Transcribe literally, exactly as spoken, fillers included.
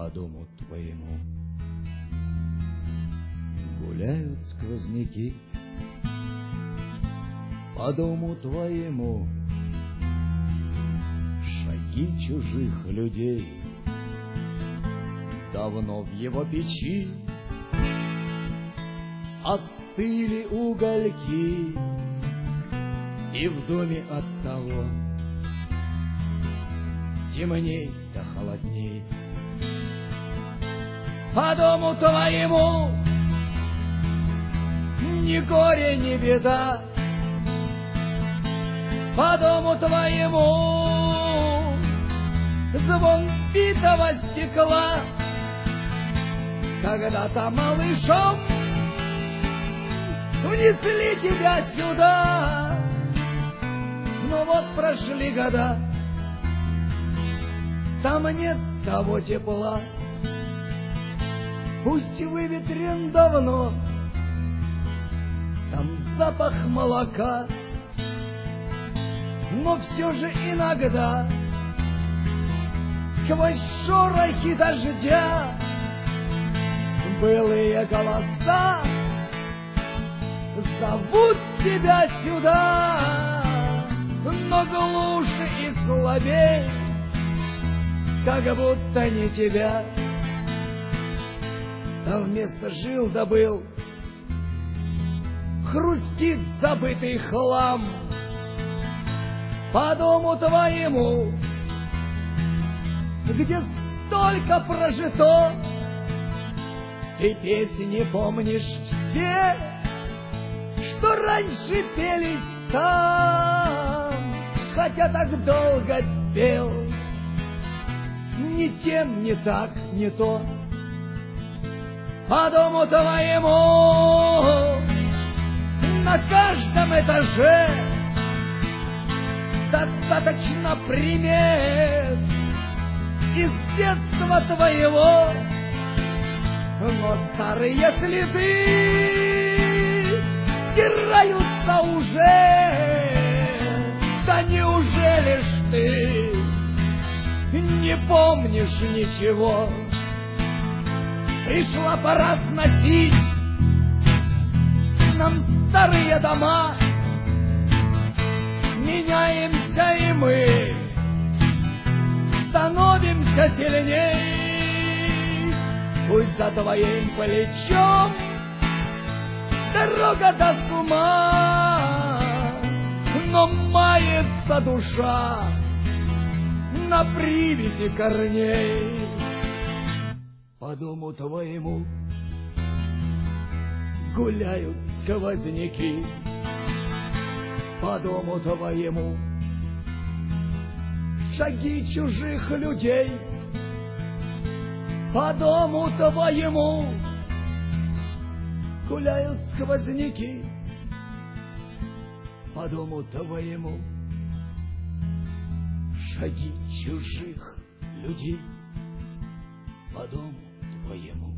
по дому твоему гуляют сквозняки, по дому твоему шаги чужих людей. Давно в его печи остыли угольки, и в доме оттого темней да холодней. По дому твоему ни горе, ни беда, по дому твоему звон битого стекла. Когда-то малышом внесли тебя сюда, но вот прошли года, там нет того тепла. Пусть выветрен давно, там запах молока, но все же иногда сквозь шорохи дождя былые голоса зовут тебя сюда, но глуше и слабей, как будто не тебя. Там вместо жил да был хрустит забытый хлам. По дому твоему, где столько прожито, ты песни помнишь все, что раньше пелись там, хотя так долго пел ни тем, ни так, ни то. По дому твоему на каждом этаже достаточно примет из детства твоего, но старые следы стираются уже. Да неужели ж ты не помнишь ничего? Пришла пора сносить нам старые дома, меняемся и мы становимся сильней. Пусть за твоим плечом дорога до с ума, но мается душа на привязи корней. По дому твоему гуляют сквозняки, по дому твоему шаги чужих людей, по дому твоему гуляют сквозняки, по дому твоему шаги чужих людей, по дому твоему.